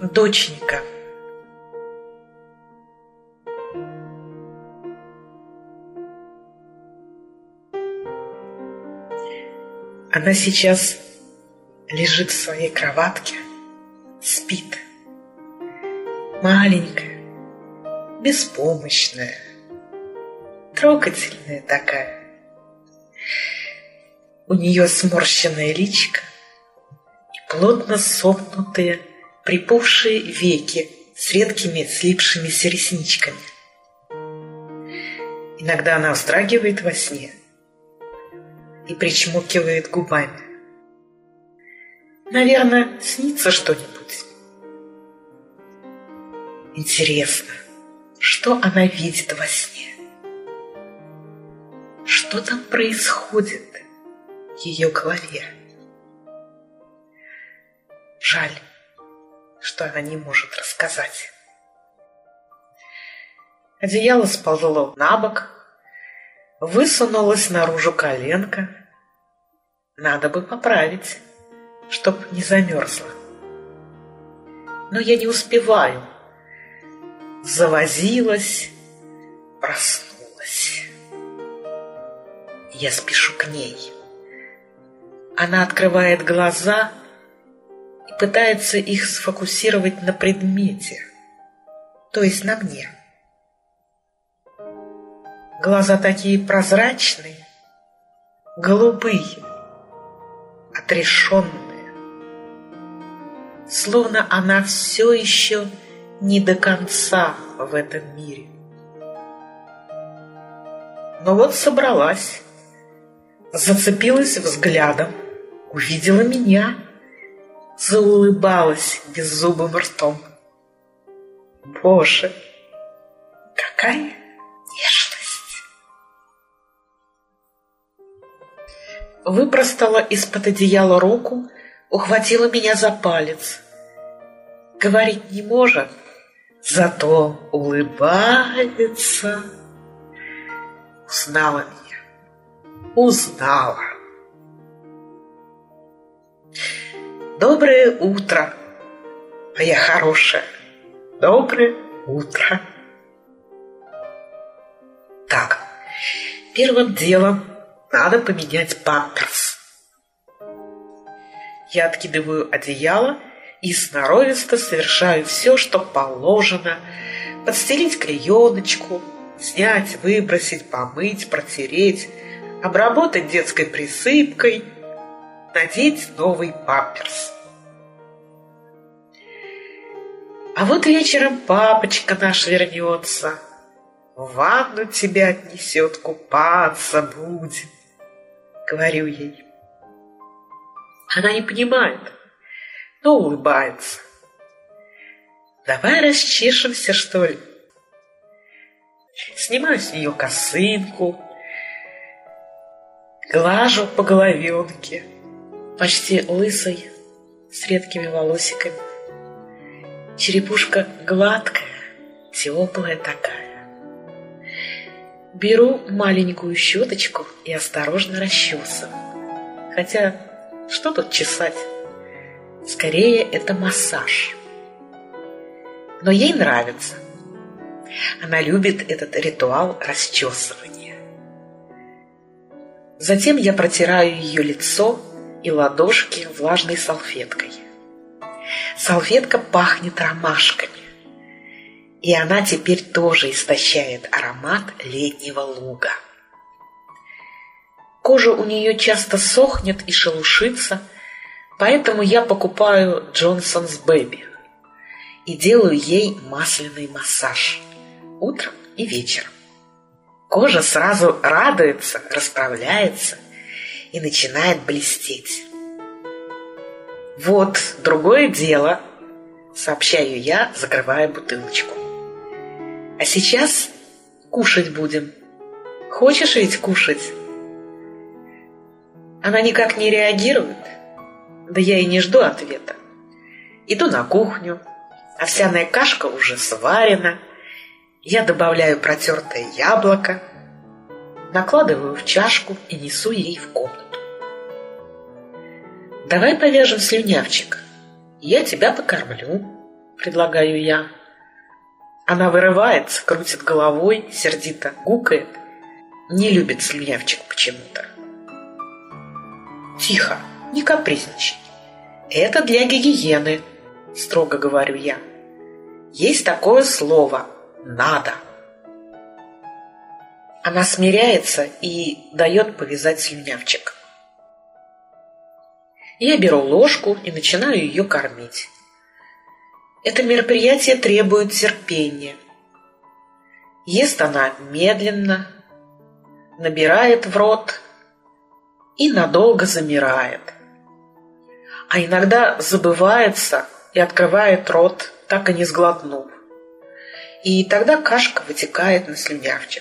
Доченька. Она сейчас лежит в своей кроватке, спит. Маленькая, беспомощная, трогательная такая. У нее сморщенное личико и плотно сомкнутые, припухшие веки с редкими слипшимися ресничками. Иногда она вздрагивает во сне и причмокивает губами. Наверное, снится что-нибудь. Интересно, что она видит во сне? Что там происходит в ее голове? Жаль, что она не может рассказать. Одеяло сползло на бок, высунулась наружу коленка. Надо бы поправить, чтоб не замерзла. Но я не успеваю. Завозилась, проснулась. Я спешу к ней. Она открывает глаза и пытается их сфокусировать на предмете, то есть на мне. Глаза такие прозрачные, голубые, отрешенные, словно она все еще не до конца в этом мире. Но вот собралась, зацепилась взглядом, увидела меня, заулыбалась беззубым ртом. Боже, какая нежность! Выпростала из-под одеяла руку, ухватила меня за палец. Говорить не может, зато улыбается. Узнала меня. Узнала. Доброе утро, моя хорошая. Доброе утро. Так, первым делом надо поменять памперс. Я откидываю одеяло и сноровисто совершаю все, что положено. Подстелить клееночку, снять, выбросить, помыть, протереть, обработать детской присыпкой, надеть новый памперс. А вот вечером папочка наш вернется, в ванну тебя отнесет, купаться будет, говорю ей. Она не понимает, но улыбается. Давай расчешемся, что ли? Снимаю с нее косынку, глажу по головенке, почти лысой, с редкими волосиками. Черепушка гладкая, теплая такая. Беру маленькую щеточку и осторожно расчесываю. Хотя, что тут чесать? Скорее, это массаж. Но ей нравится. Она любит этот ритуал расчесывания. Затем я протираю ее лицо и ладошки влажной салфеткой. Салфетка пахнет ромашками, и она теперь тоже истощает аромат летнего луга. Кожа у нее часто сохнет и шелушится, поэтому я покупаю Johnson's Baby и делаю ей масляный массаж утром и вечером. Кожа сразу радуется, расправляется и начинает блестеть. Вот другое дело, сообщаю я, закрывая бутылочку. А сейчас кушать будем. Хочешь ведь кушать? Она никак не реагирует. Да я и не жду ответа. Иду на кухню. Овсяная кашка уже сварена. Я добавляю протертое яблоко, накладываю в чашку и несу ей в комнату. Давай повяжем слюнявчик. Я тебя покормлю. предлагаю я. Она вырывается, крутит головой, сердито гукает. Не любит слюнявчик почему-то. Тихо, не капризничай. Это для гигиены, строго говорю я. Есть такое слово «надо». Она смиряется и дает повязать слюнявчик. Я беру ложку и начинаю ее кормить. Это мероприятие требует терпения. Ест она медленно, набирает в рот и надолго замирает. А иногда забывается и открывает рот, так и не сглотнув. И тогда кашка вытекает на слюнявчик.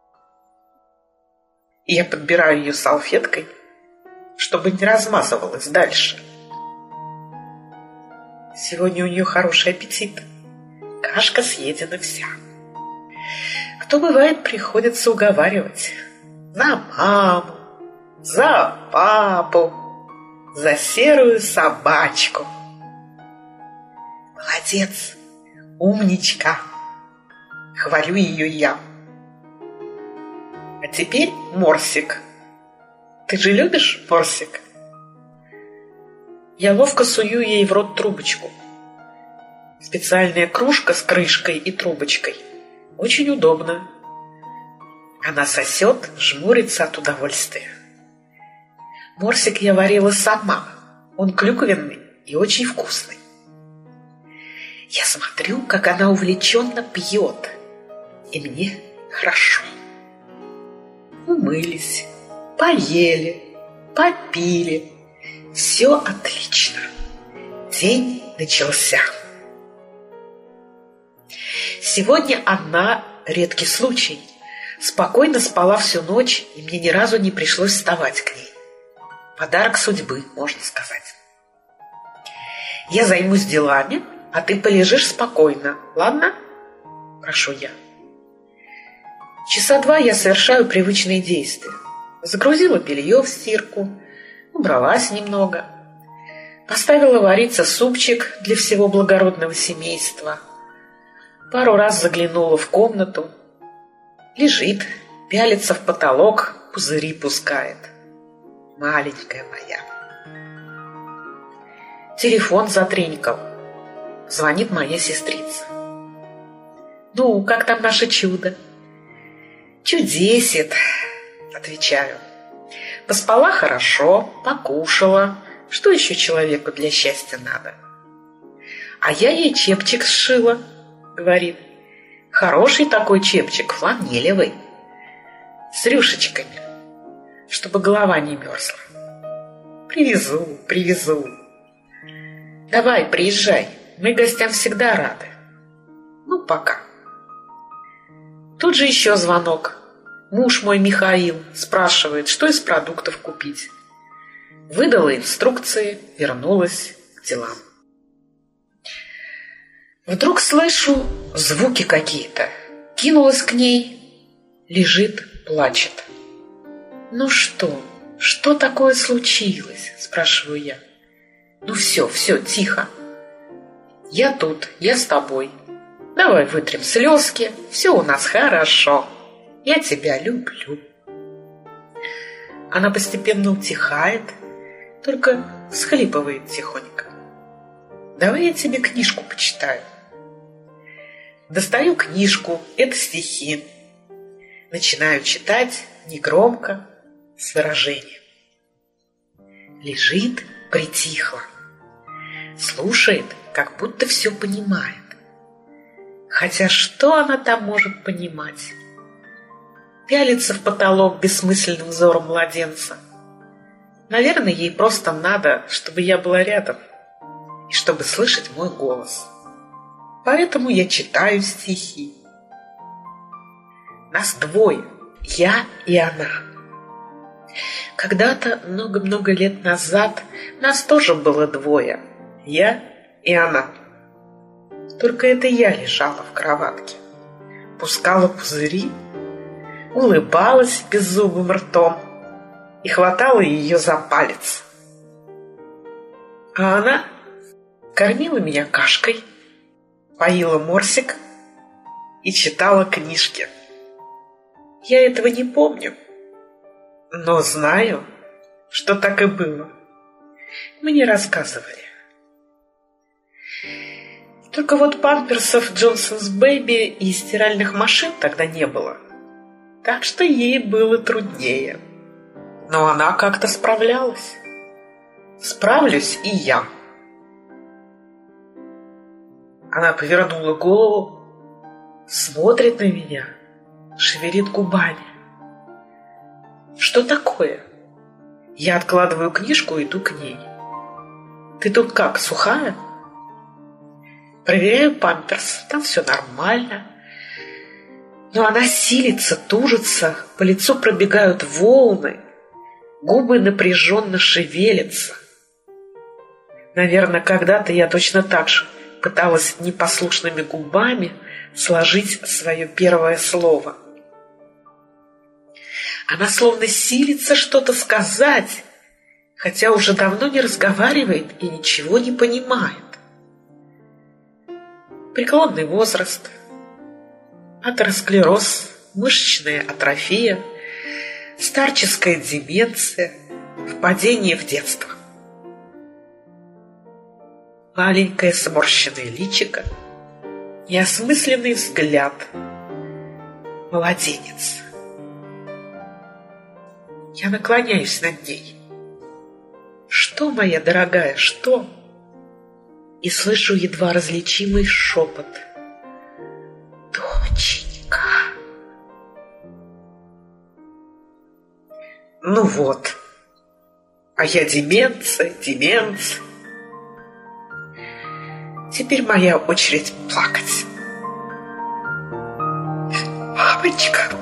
Я подбираю ее салфеткой, чтобы не размазывалась дальше. Сегодня у нее хороший аппетит. Кашка съедена вся. Кто бывает, приходится уговаривать. За маму, за папу, за серую собачку. Молодец, умничка. Хвалю ее я. А теперь морсик. Ты же любишь морсик? Я ловко сую ей в рот трубочку. Специальная кружка с крышкой и трубочкой. Очень удобно. Она сосет, жмурится от удовольствия. Морсик я варила сама. Он клюквенный и очень вкусный. Я смотрю, как она увлеченно пьет. И мне хорошо. Умылись, поели, попили. Все отлично. День начался. Сегодня она, редкий случай, спокойно спала всю ночь, и мне ни разу не пришлось вставать к ней. Подарок судьбы, можно сказать. Я займусь делами, а ты полежишь спокойно, ладно? Прошу я. Часа 2 я совершаю привычные действия. Загрузила белье в стирку, убралась немного, поставила вариться супчик для всего благородного семейства, пару раз заглянула в комнату. Лежит, пялится в потолок, пузыри пускает. Маленькая моя. Телефон затренькал. Звонит моя сестрица. «Ну, как там наше чудо?» «Чудесит», — отвечаю. «Поспала хорошо, покушала. Что еще человеку для счастья надо?» «А я ей чепчик сшила», — говорит. «Хороший такой чепчик, фланелевый, с рюшечками, чтобы голова не мерзла. Привезу. Давай, приезжай, мы гостям всегда рады. Ну, пока». Тут же еще звонок. Муж мой Михаил спрашивает, что из продуктов купить. Выдала инструкции, вернулась к делам. Вдруг слышу звуки какие-то. Кинулась к ней. Лежит, плачет. «Ну что? Что такое случилось?» Спрашиваю я. «Ну все, тихо. Я тут, я с тобой. Давай вытрем слезки, все у нас хорошо. Я тебя люблю». Она постепенно утихает, только всхлипывает тихонько. «Давай я тебе книжку почитаю». Достаю книжку, это стихи. Начинаю читать негромко, с выражением. Лежит, притихла. Слушает, как будто все понимает. Хотя что она там может понимать? Пялится в потолок бессмысленным взором младенца. Наверное, ей просто надо, чтобы я была рядом и чтобы слышать мой голос. Поэтому я читаю стихи. Нас двое, я и она. Когда-то, много-много лет назад, нас тоже было двое, я и она. Только это я лежала в кроватке, пускала пузыри, улыбалась беззубым ртом и хватала ее за палец. А она кормила меня кашкой, поила Морсик и читала книжки. Я этого не помню, но знаю, что так и было. Мне рассказывали. Только вот памперсов Джонсонс Бэби и стиральных машин тогда не было, так что ей было труднее. Но она как-то справлялась. Справлюсь и я. Она повернула голову, смотрит на меня, шевелит губами. Что такое? Я откладываю книжку и иду к ней. Ты тут как, сухая? Проверяю памперс, там все нормально. Но она силится, тужится, по лицу пробегают волны, губы напряженно шевелятся. Наверное, когда-то я точно так же пыталась непослушными губами сложить свое первое слово. Она словно силится что-то сказать, хотя уже давно не разговаривает и ничего не понимает. Преклонный возраст, атеросклероз, мышечная атрофия, старческая деменция, впадение в детство. Маленькое сморщенное личико, неосмысленный взгляд. Младенец. Я наклоняюсь над ней. Что, моя дорогая, что? И слышу едва различимый шепот. Доченька. Ну вот. А я деменция. Теперь моя очередь плакать. Мамочка.